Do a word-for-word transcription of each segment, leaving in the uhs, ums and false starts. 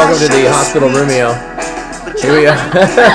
welcome to the hospital roomio. Here we are.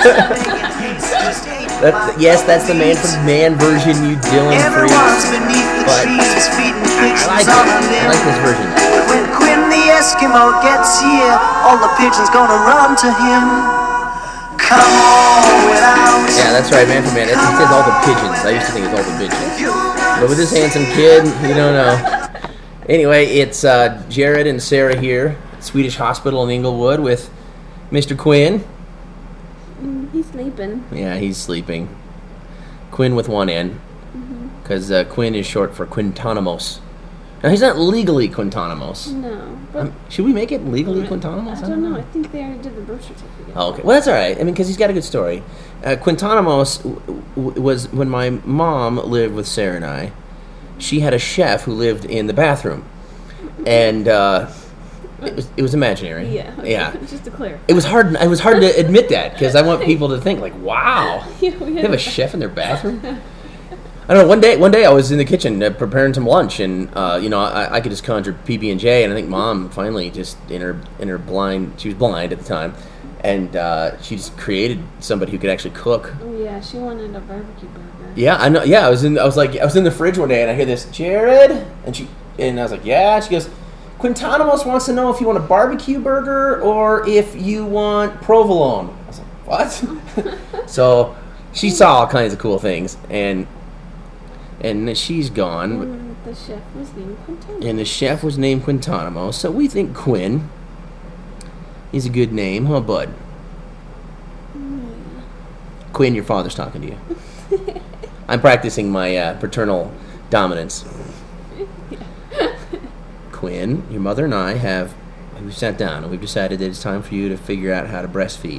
That, yes, that's the man from man version, you Dylan Freeze. But I like it. I like this version. When Quinn the Eskimo gets here, all the pigeons gonna run to him. Come on without. Yeah, that's right, man from man. It says all the pigeons. I used to think it's all the bitches. But with this handsome kid, you don't know. Anyway, it's uh, Jared and Sarah here, Swedish Hospital in Inglewood with Mister Quinn. He's sleeping. Yeah, he's sleeping. Quinn with one N, because mm-hmm. uh, Quinn is short for Quintanamos. Now, he's not legally Quintanamos. No. But um, should we make it legally Quintanamos? I don't know. I think they already did the birth certificate. Oh, okay. Well, that's all right. I mean, because he's got a good story. Uh, Quintanamos w- w- was when my mom lived with Sarah and I. She had a chef who lived in the bathroom. And... Uh, It was, it was imaginary. Yeah. Okay. Yeah. Just to clarify. It was hard. It was hard to admit that because I want people to think like, "Wow, yeah, they have a chef in their bathroom." I don't know. One day, one day I was in the kitchen uh, preparing some lunch, and uh, you know, I, I could just conjure P B and J, and I think Mom finally just in her in her blind. She was blind at the time, and uh, she just created somebody who could actually cook. Oh yeah, she wanted a barbecue burger. Yeah, I know. Yeah, I was in. I was like, I was in the fridge one day, and I hear this, Jared, and she, and I was like, yeah. She goes, Quintanamos wants to know if you want a barbecue burger or if you want provolone. I was like, what? So she saw all kinds of cool things, and and she's gone. And the chef was named Quintanamos. And the chef was named Quintanamos, so we think Quinn is a good name, huh, bud? Mm. Quinn, your father's talking to you. I'm practicing my uh, paternal dominance. Quinn, your mother and I have we've sat down and we've decided that it's time for you to figure out how to breastfeed.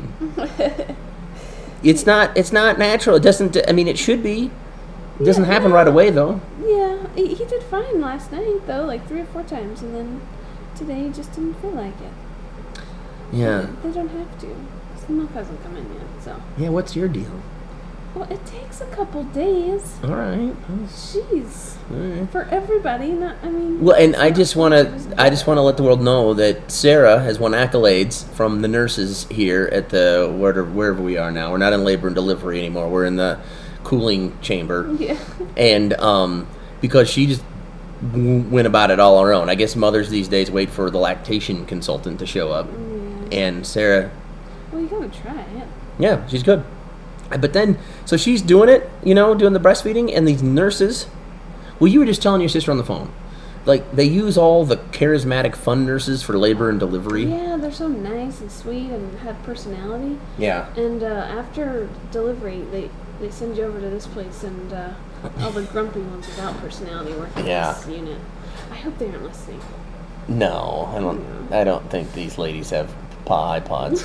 It's not it's not natural. It doesn't I mean it should be. It doesn't yeah, happen right away though. Yeah, he, he did fine last night though, like three or four times, and then today he just didn't feel like it. Yeah. They, they don't have to. The milk hasn't come in yet, so. Yeah, what's your deal? Well, it takes a couple days. All right. Jeez. All right. For everybody, not I mean. Well, and I just want to I just want to let the world know that Sarah has won accolades from the nurses here at the wherever, wherever we are now. We're not in labor and delivery anymore. We're in the cooling chamber. Yeah. And um, because she just w- went about it all on her own. I guess mothers these days wait for the lactation consultant to show up. Yeah. And Sarah. Well, you gotta try it. Yeah, she's good. But then, so she's doing it, you know, doing the breastfeeding, and these nurses. Well, you were just telling your sister on the phone, like they use all the charismatic, fun nurses for labor and delivery. Yeah, they're so nice and sweet and have personality. Yeah. And uh, after delivery, they they send you over to this place, and uh, all the grumpy ones without personality work in Yeah. this unit. I hope they aren't listening. No, I don't. I don't think these ladies have pa iPods.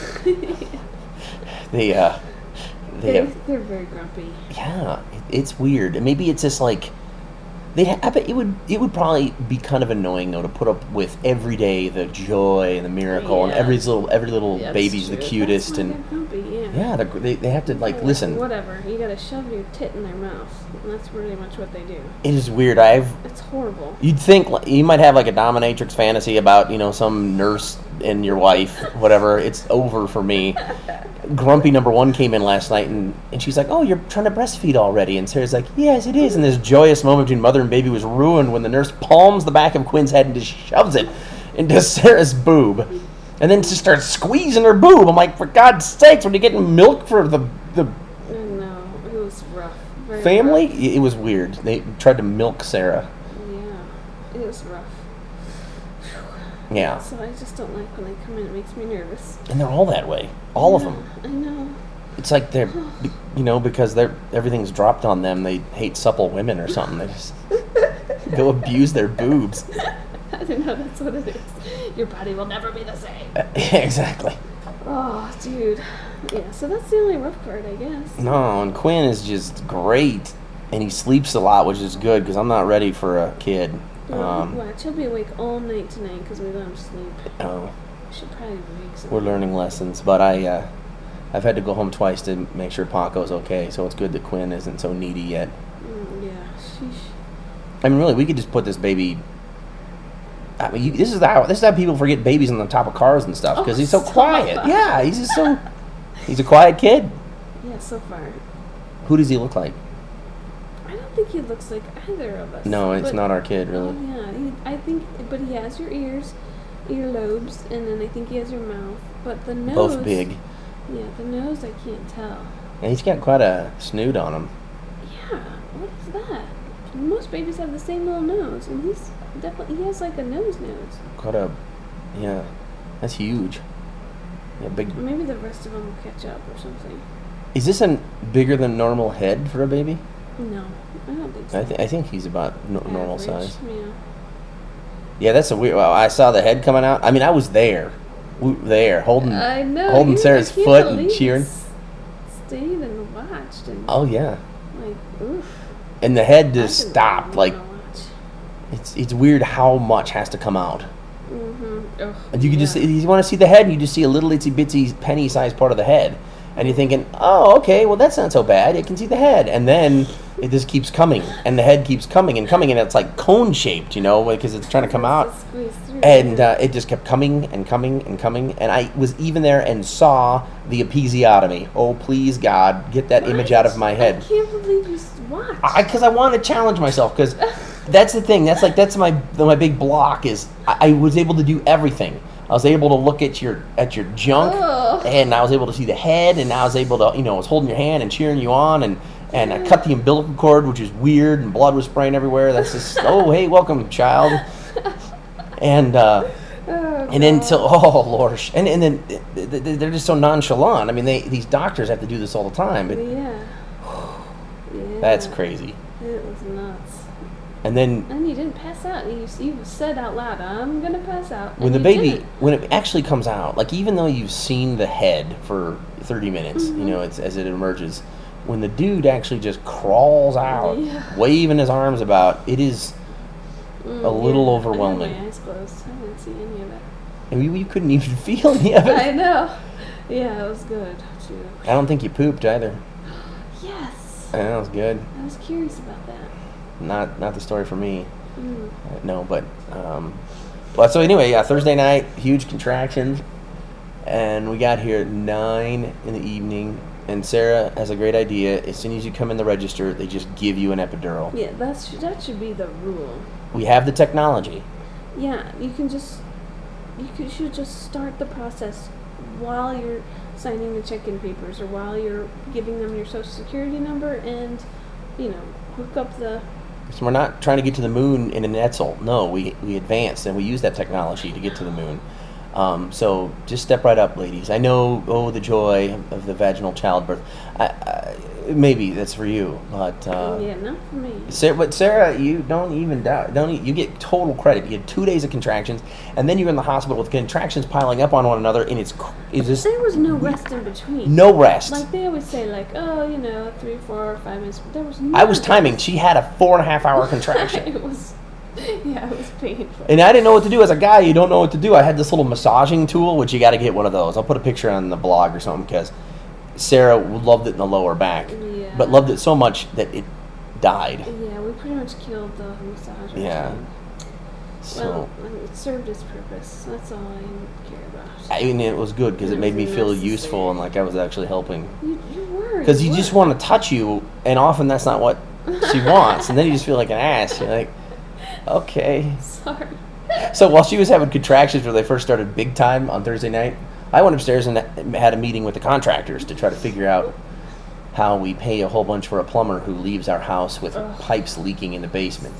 they uh, they They're, have. they're very grumpy. Yeah, it, it's weird. Maybe it's just like. They, I bet it would. It would probably be kind of annoying though to put up with every day the joy and the miracle, and Yeah. every little every little Yeah, baby's that's the true. cutest, That's why and they're grumpy, yeah. yeah, they're, they they have to like Yeah, listen. Whatever. You gotta shove your tit in their mouth. And that's pretty much what they do. It is weird. I've. It's horrible. You'd think like, you might have like a dominatrix fantasy about you know some nurse and your wife, whatever. It's over for me. Grumpy number one came in last night, and, and she's like, "Oh, you're trying to breastfeed already?" And Sarah's like, "Yes, it is." And this joyous moment between mother and baby was ruined when the nurse palms the back of Quinn's head and just shoves it into Sarah's boob, and then just starts squeezing her boob. I'm like, for God's sakes, when you getting milk for the the I know. It was rough. Very family? rough. It was weird. They tried to milk Sarah. Yeah. It was rough. Yeah, So I just don't like when they come in. It makes me nervous. and they're all that way. All of Yeah, them. I know. It's like they're, you know, because they're everything's dropped on them. They hate supple women or something. They just go abuse their boobs. I don't know. That's what it is. Your body will never be the same. Exactly. Oh, dude. Yeah. So that's the only rough part, I guess. No, and Quinn is just great, and he sleeps a lot, which is good because I'm not ready for a kid. Um, Watch, he'll be awake all night tonight because we let him sleep. oh, We should probably wake some. we're learning lessons, but I, uh, I've had to go home twice to make sure Paco's okay. So it's good that Quinn isn't so needy yet. Mm, yeah. Sheesh. I mean, really, we could just put this baby. I mean, you, this is how this is how people forget babies on the top of cars and stuff because Oh, he's so stop. quiet. Yeah, he's just so he's a quiet kid. Yeah, so far. Who does he look like? I don't think he looks like either of us. No, it's but- not our kid, really. Oh, yeah, he, I think, but he has your ears, earlobes, and then I think he has your mouth. But the nose. Both big. Yeah, the nose I can't tell. And he's got quite a snoot on him. Yeah, what is that? Most babies have the same little nose, and he's definitely he has like a nose nose. Quite a, yeah, that's huge. Yeah, big. Maybe the rest of them will catch up or something. Is this a bigger than normal head for a baby? No, I don't think so. I, th- I think he's about no- normal Average, size. Yeah. Yeah, that's a weird. Well, I saw the head coming out. I mean, I was there, we were there, holding, I know. holding you- Sarah's I can't foot and believe cheering. you s- Stayed and watched and Oh yeah, like oof. and the head I just didn't stopped. really Like wanna watch. it's it's weird how much has to come out. Mhm. Ugh, And you can just yeah. you want to see the head, and you just see a little itsy bitsy penny sized part of the head, and you're thinking, oh, okay, well that's not so bad. You can see the head, and then it just keeps coming, and the head keeps coming and coming, and it's like cone shaped, you know, because it's trying to come out. Just squeeze through. And uh, it just kept coming and coming and coming. And I was even there and saw the episiotomy. Oh, please, God, get that image out of my head. I can't believe you s- watched. I Because I, want to challenge myself. Because that's the thing. That's like that's my my big block is I, I was able to do everything. I was able to look at your at your junk, Ugh. and I was able to see the head, and I was able to you know I was holding your hand and cheering you on, and and I cut the umbilical cord, which is weird, and blood was spraying everywhere. That's just oh hey welcome child, and. uh Oh, And then God. so, oh Lord, and and then th- th- th- they're just so nonchalant. I mean, they these doctors have to do this all the time, but Yeah. Yeah. that's crazy. It was nuts. And then And you didn't pass out. You, you said out loud, "I'm gonna pass out." when and the you baby, didn't. when it actually comes out, like even though you've seen the head for thirty minutes, Mm-hmm. you know, it's as it emerges, when the dude actually just crawls out, Yeah. waving his arms about, it is, Mm, a little yeah. overwhelming. I had my eyes closed. I didn't see any of it. and you, you couldn't even feel any of it. I know. Yeah, it was good too. I don't think you pooped either. Yes. I know, it was good. I was curious about that. Not not the story for me. Mm. Uh, No, but um, but so anyway, yeah, Thursday night, huge contractions, and we got here at nine in the evening. And Sarah has a great idea. As soon as you come in the register, they just give you an epidural. Yeah, that's that should be the rule. We have the technology. Yeah, you can just you could, should just start the process while you're signing the check-in papers or while you're giving them your social security number and you know hook up the. So we're not trying to get to the moon in an Etzel. No, we we advanced and we use that technology to get to the moon. Um, so just step right up, ladies. I know, oh, the joy of the vaginal childbirth. I, I, maybe that's for you, but uh, yeah, not for me. Sarah, but Sarah, you don't even doubt. Don't e- you get total credit? You had two days of contractions, and then you're in the hospital with contractions piling up on one another, and it's cr- it's just There was no rest in between. no rest. Like they always say, like, oh, you know, three, four, five minutes. There was no. I was timing. She had a four and a half hour contraction. It was, yeah, it was painful. And I didn't know what to do. As a guy, you don't know what to do. I had this little massaging tool, which you got to get one of those. I'll put a picture on the blog or something because Sarah loved it in the lower back, Yeah. but loved it so much that it died. Yeah, we pretty much killed the massage. Yeah. So Well, it served its purpose. That's all I care about. I mean, it was good because it It made was me feel necessary. useful and like I was actually helping. You, you were. Because you just were. want to touch you, and often that's not what she wants, and then you just feel like an ass. You're like, okay. Sorry. So while she was having contractions where they first started big time on Thursday night, I went upstairs and had a meeting with the contractors to try to figure out how we pay a whole bunch for a plumber who leaves our house with Ugh. pipes leaking in the basement.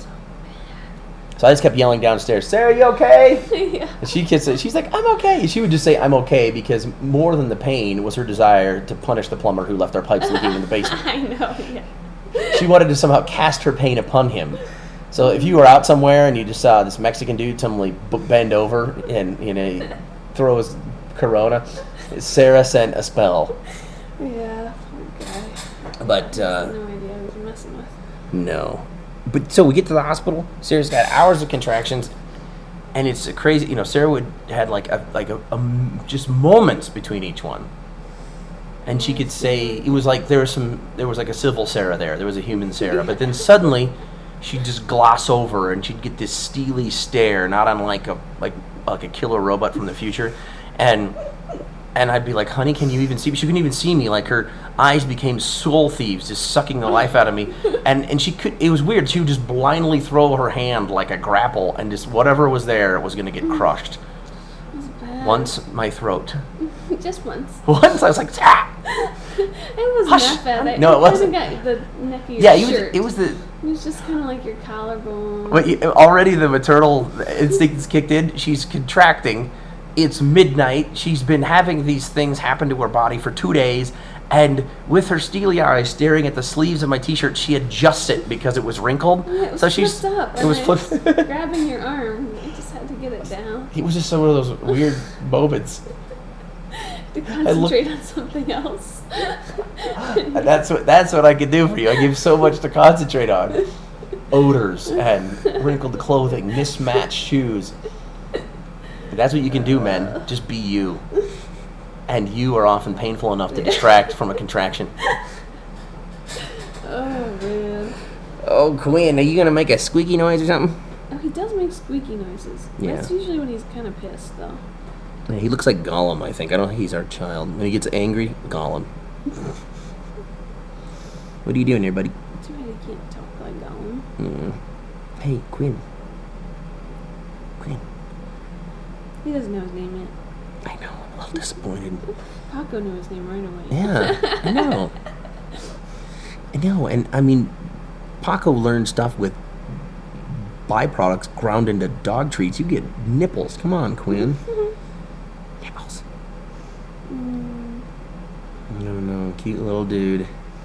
So I just kept yelling downstairs, Sarah, you okay? Yeah. And she kept saying, she's like, I'm okay. She would just say, I'm okay, because more than the pain was her desire to punish the plumber who left our pipes leaking in the basement. I know. Yeah. She wanted to somehow cast her pain upon him. So if you were out somewhere and you just saw this Mexican dude suddenly b- bend over and, you know, throw his Corona, Sarah sent a spell. Yeah. Poor guy. But, uh, no idea I was messing with. no. But so we get to the hospital. Sarah's got hours of contractions, and it's a crazy. You know, Sarah would had like a like a, a m- just moments between each one, and she could say it was like there was some there was like a civil Sarah there. There was a human Sarah, but then suddenly she'd just gloss over, and she'd get this steely stare, not unlike a like like a killer robot from the future, and and I'd be like, honey, can you even see me? She couldn't even see me. Like, her eyes became soul thieves, just sucking the life out of me. And and she could, it was weird. She would just blindly throw her hand like a grapple, and just whatever was there was going to get crushed. That's bad. Once, my throat. Just once. Once, I was like, ah! It wasn't Hush. that bad. I, No, it I wasn't. got the neck of your Yeah, it was, shirt. it was the... It was just kind of like your collarbone. But you, already the maternal instincts kicked in. She's contracting. It's midnight. She's been having these things happen to her body for two days. And with her steely eyes staring at the sleeves of my T-shirt, she adjusts it because it was wrinkled. Yeah, it was so she's flipped up. it and was I flipped. was grabbing your arm. I just had to get it down It was just some of those weird moments. to look- concentrate on something else. That's what that's what I could do for you. I give so much to concentrate on. Odors and wrinkled clothing, mismatched shoes. But that's what you can do, men. Just be you. And you are often painful enough to distract from a contraction. Oh man. Oh, Quinn, are you gonna make a squeaky noise or something? Oh, he does make squeaky noises. Yeah. That's usually when he's kind of pissed, though. Yeah, he looks like Gollum, I think. I don't think he's our child. When he gets angry, Gollum. What are you doing here, buddy? Too bad he can't talk like Gollum. Mm. Hey, Quinn. Quinn. He doesn't know his name yet. I know, I'm a little disappointed. Paco knew his name right away. Yeah, I know. I know, and I mean, Paco learned stuff with byproducts ground into dog treats. You get nipples. Come on, Quinn. Nipples. Mm, No, no, cute little dude.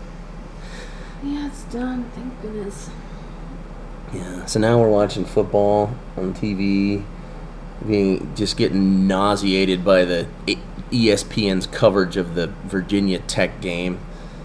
yeah, it's done. Thank goodness. Yeah, so now we're watching football on T V, being just getting nauseated by the E S P N's coverage of the Virginia Tech game.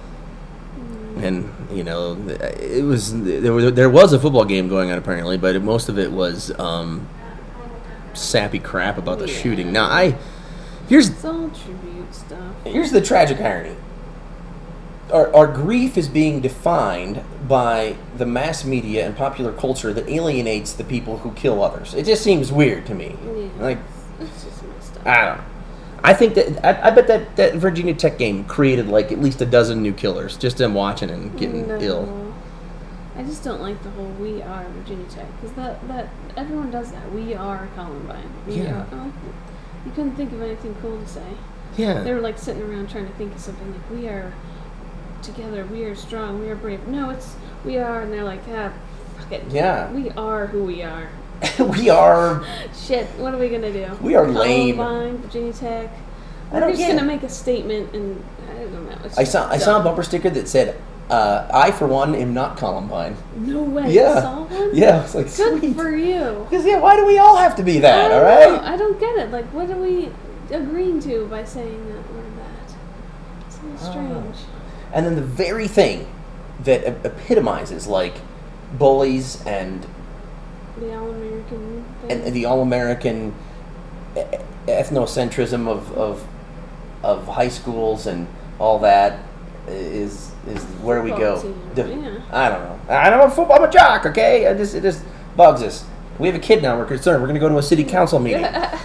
And you know, it was there was there was a football game going on apparently, but it, most of it was um, sappy crap about the Yeah. shooting. Now, I here's It's all tribute stuff. here's the tragic irony. Our, our grief is being defined by the mass media and popular culture that alienates the people who kill others. It just seems weird to me. Yeah. Like, It's just messed up. I don't know. I think that I, I bet that, that Virginia Tech game created like at least a dozen new killers just them watching and getting No. ill. I just don't like the whole "we are Virginia Tech" because that that everyone does that. We are Columbine. We Yeah. are. Oh, you couldn't think of anything cool to say. Yeah. They were like sitting around trying to think of something like "we are together, we are strong, we are brave." No, it's "we are," and they're like, "Ah, fuck it. Yeah. we are who we are." we are. Shit, what are we gonna do? We are lame. Columbine, Virginia Tech. I We're don't just get gonna it. make a statement, and I don't know. It's I just saw I saw a dumb. bumper sticker that said, uh, "I for one am not Columbine." No way. Yeah. You saw one? Yeah, it's like Good sweet. for you. Because yeah, why do we all have to be that? I All don't know. right. I don't get it. Like, what are we agreeing to by saying that we're that? It's a little I don't know. strange. And then the very thing that e- epitomizes like bullies and The all-American thing. and the all-American e- ethnocentrism of, of of high schools and all that is is where we go. Football The- team, yeah. I don't know. I'm a football. I'm a jock. Okay, I just it just bugs us. We have a kid now. We're concerned. We're going to go to a city council meeting.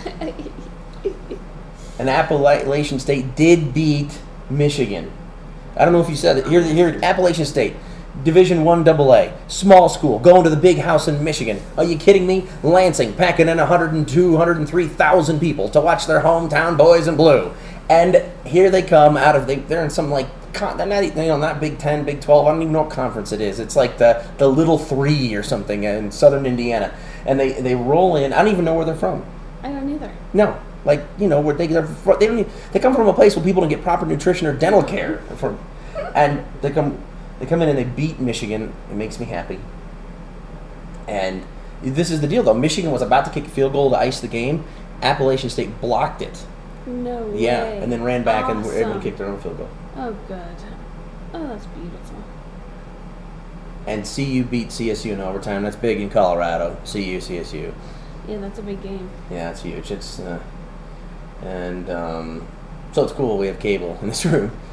And Appalachian State did beat Michigan. I don't know if you said it. Here, here, Appalachian State, Division One Double A, small school, going to the big house in Michigan. Are you kidding me? Lansing packing in one hundred two, one hundred three thousand people to watch their hometown boys in blue. And here they come out of they, they're in some like con, they're not you know not Big Ten, Big Twelve. I don't even know what conference it is. It's like the the Little Three or something in Southern Indiana. And they they roll in. I don't even know where they're from. I don't either. No, like you know where they they're, fr- they don't even, they come from a place where people don't get proper nutrition or dental care from, and they come they come in and they beat Michigan. It makes me happy. And this is the deal though. Michigan was about to kick a field goal to ice the game. Appalachian State blocked it. No Yeah, way. and then ran back and were able to Awesome. kick their own field goal. Oh, good. Oh, that's beautiful. And C U beat C S U in overtime. That's big in Colorado. C U, C S U. Yeah, that's a big game. Yeah, it's huge. It's uh, and um, so it's cool. We have cable in this room.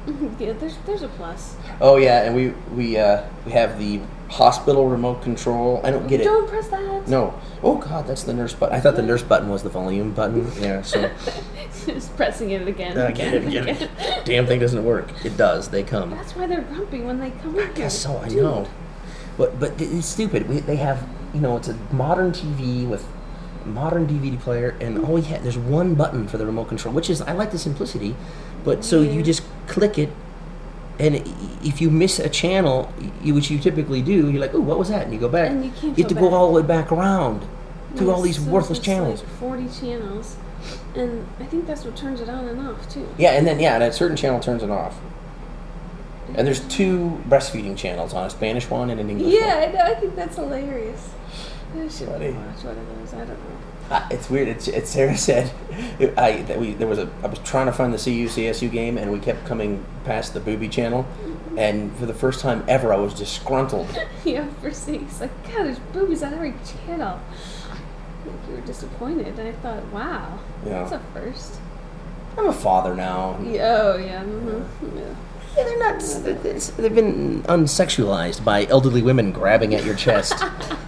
Yeah, there's there's a plus. Oh yeah, and we we uh, we have the hospital remote control. I don't get it. Don't press that. No. Oh God, that's the nurse button. I thought the nurse button was the volume button. Yeah. So Just pressing it again. uh, get it, get it. Damn thing doesn't work. It does. They come. That's why they're grumpy when they come in I here. guess so. I Dude. know. But but it's stupid. We, they have you know it's a modern T V with modern D V D player, and all you have there's one button for the remote control, which is I like the simplicity. But so Yeah. you just click it. And if you miss a channel, you, which you typically do, you're like, "Oh, what was that?" And you go back. And you can't have to go go back. all the way back around through all these Yes, so worthless it's channels. Like forty channels, and I think that's what turns it on and off too. Yeah, and then yeah, and a certain channel turns it off. And there's two breastfeeding channels on a Spanish one and an English Yeah, one. I know. I think that's hilarious. I should Funny. watch one of those. I don't know. Uh, it's weird. It's, it's Sarah said, it, I that we there was a I was trying to find the C U C S U game, and we kept coming past the booby channel, and for the first time ever, I was disgruntled. Yeah, for six. Like, God, there's boobies on every channel. Like, you were disappointed. And I thought, wow, Yeah. that's a first. I'm a father now. Yeah, oh, yeah. Mm-hmm. Yeah. Yeah, they're not. it's- They've been unsexualized by elderly women grabbing at your chest,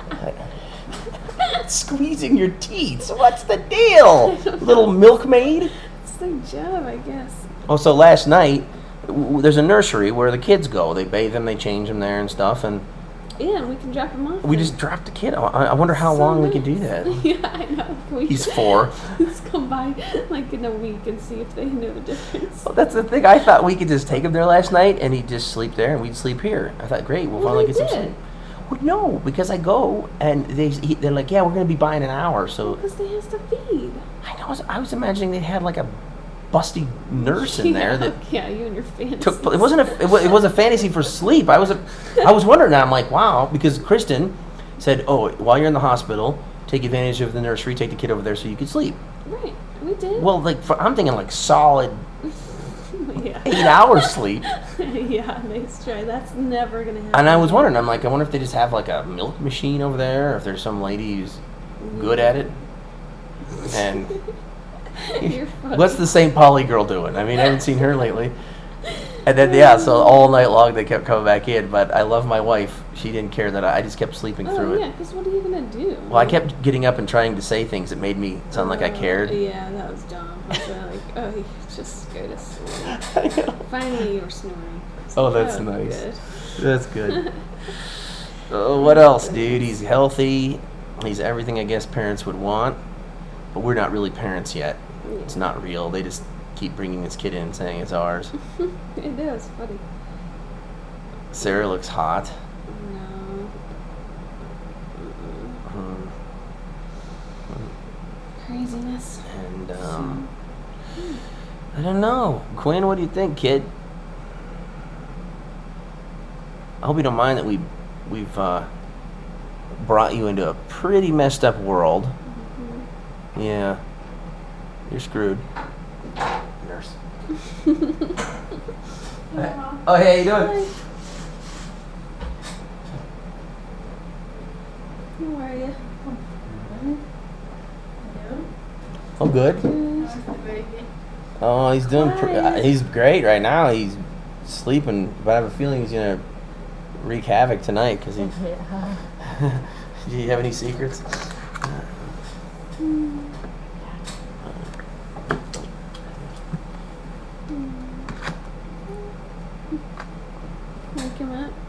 squeezing your teeth. What's the deal, little milkmaid? It's their job, I guess. Oh, so last night w- w- there's a nursery where the kids go. They bathe them, they change them there and stuff, and Yeah, and we can drop them off. we there. just dropped the kid. I, I wonder how So long we can do nice. that. Yeah, I know. Can we He's four. Just come by like in a week and see if they know the difference. Well, that's the thing. I thought we could just take him there last night, and he'd just sleep there, and we'd sleep here. I thought, great, we'll Well, finally they get some did. sleep. Well, no, because I go, and they he, they're like, yeah, we're going to be by in an hour. So Because they has to feed. I know. I was, I was imagining they had like a busty nurse in there that Yeah, you and your fantasy. took. It wasn't a. It was, it was a fantasy for sleep. I was. A, I was wondering. I'm like, wow, because Kristen said, oh, while you're in the hospital, take advantage of the nursery, take the kid over there so you could sleep. Right, we did. Well, like for, I'm thinking like solid yeah. eight hours sleep. Yeah, nice try. That's never gonna happen. And I was wondering, I'm like, I wonder if they just have like a milk machine over there, or if there's some lady who's good at it. And You're funny. what's the Saint Pauli girl doing? I mean, I haven't seen her lately. And then, yeah, so all night long they kept coming back in. But I love my wife. She didn't care that I, I just kept sleeping Oh through yeah, it. because what are you gonna do? Well, I kept getting up and trying to say things that made me sound like I Oh, cared. Yeah, that was dumb. I was like, oh, you just go to sleep. I know. Finally, you were snoring. It's Oh, like, that's nice. Good. That's good. Uh, what else, dude? He's healthy. He's everything I guess parents would want. But we're not really parents yet. It's not real. They just keep bringing this kid in and saying it's ours. It is funny. Sarah looks hot. No. Mm-mm. Hmm. Craziness. And, um, I don't know. Quinn, what do you think, kid? I hope you don't mind that we, we've uh, brought you into a pretty messed up world. Mm-hmm. Yeah. You're screwed. Nurse. Oh, hey, how you doing? How are you? Oh, good. Oh, he's doing. Pr- uh, he's great right now. He's sleeping, but I have a feeling he's gonna wreak havoc tonight because he. Do you have any secrets? Wake him up.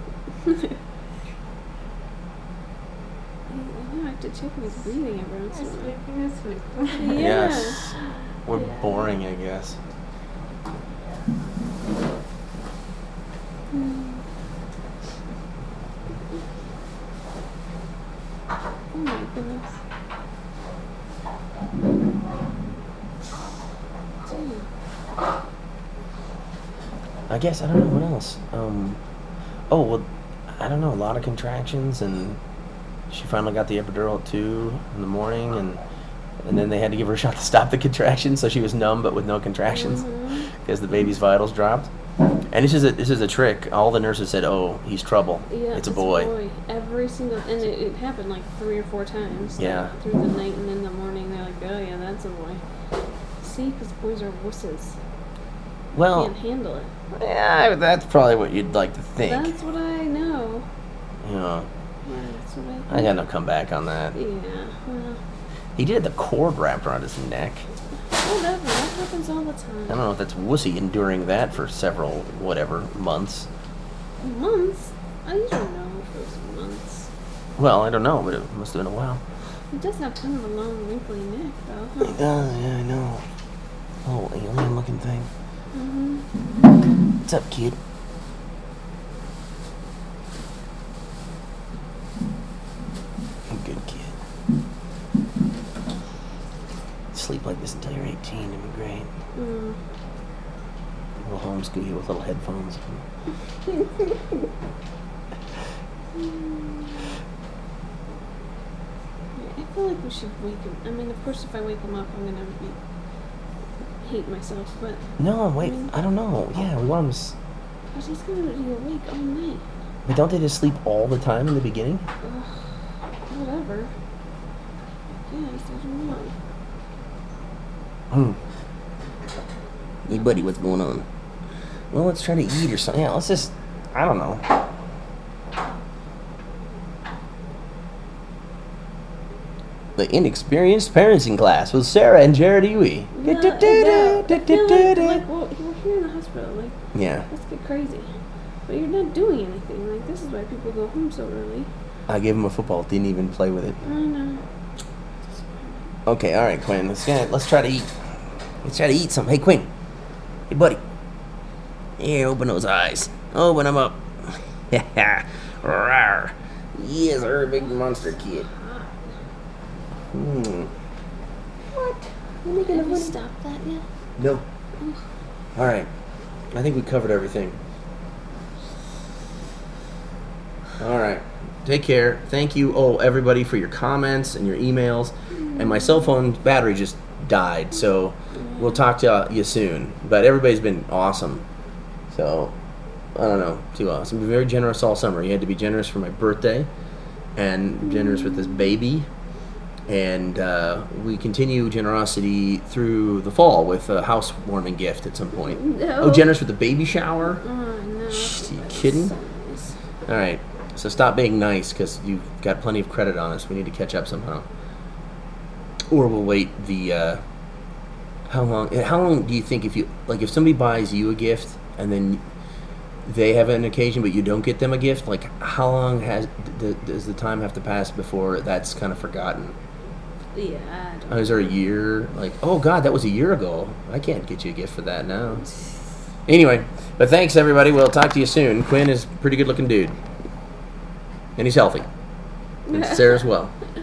I have to check if he's breathing every once in a while. Yeah. Yes. We're boring, I guess. Oh my goodness. Gee. I guess I don't know what else. Um, oh well, I don't know. A lot of contractions, and she finally got the epidural at two in the morning, and and then they had to give her a shot to stop the contractions, so she was numb but with no contractions because Mhm. the baby's vitals dropped. And this is a this is a trick. All the nurses said, "Oh, he's trouble. Yeah, it's a boy." Every single, and it, it happened like three or four times. like, Yeah. through the night and in the morning, they're like, "Oh yeah, that's a boy." See, because boys are wusses. Well, can't handle it. yeah, that's probably what you'd like to think. That's what I know. Yeah. Yeah, that's what I think. I got no comeback on that. Yeah, well, He did the cord wrapped around his neck. whatever. That happens all the time. I don't know if that's wussy enduring that for several, whatever, months. Months? I don't know if it was months. Well, I don't know, but it must have been a while. He does have kind of a long, wrinkly neck, though. Huh? Oh, yeah, I know. Oh, alien looking thing. Mm-hmm. What's up, kid? Good kid. Sleep like this until you're eighteen. It'd be great. Mm. We'll homeschool you with little headphones. I feel like we should wake him. I mean, of course, if I wake him up, I'm gonna be hate myself. But No, wait. I mean- I don't know. Yeah, we want them to... s- but he's gonna be awake all night. But don't they just sleep all the time in the beginning? Ugh, whatever. Yes, I don't know. Hmm. Hey, buddy, what's going on? Well, let's try to eat or something. Yeah, let's just... I don't know. The Inexperienced Parenting Class with Sarah and Jared Iwi. No, no, I feel like, like, well, we're here in the hospital. Like, Yeah, let's get crazy. But you're not doing anything. Like, this is why people go home so early. I gave him a football. Didn't even play with it. I know. Okay, all right, Quinn. Let's get, let's try to eat. Let's try to eat something. Hey, Quinn. Hey, buddy. Here, open those eyes. Open them up. Rawr. Yes, sir, big monster kid. Hmm. What? Have you stopped that yet? No. All right. I think we covered everything. All right. Take care. Thank you, oh, everybody, for your comments and your emails. And my cell phone battery just died, so we'll talk to you soon. But everybody's been awesome. So, I don't know, too awesome. Been very generous all summer. You had to be generous for my birthday and generous with this baby. And uh, we continue generosity through the fall with a housewarming gift at some point. No. Oh, generous with the baby shower? Oh, no. Shh, you kidding? So nice. All right, so stop being nice because you've got plenty of credit on us. We need to catch up somehow. Or we'll wait the, uh, how long, how long do you think if you, like if somebody buys you a gift and then they have an occasion but you don't get them a gift, like how long has, d- does the time have to pass before that's kind of forgotten? Yeah, I don't Oh, is there a year? Like, oh God, that was a year ago. I can't get you a gift for that now. Anyway, but thanks everybody. We'll talk to you soon. Quinn is a pretty good looking dude. And he's healthy. And Sarah as well.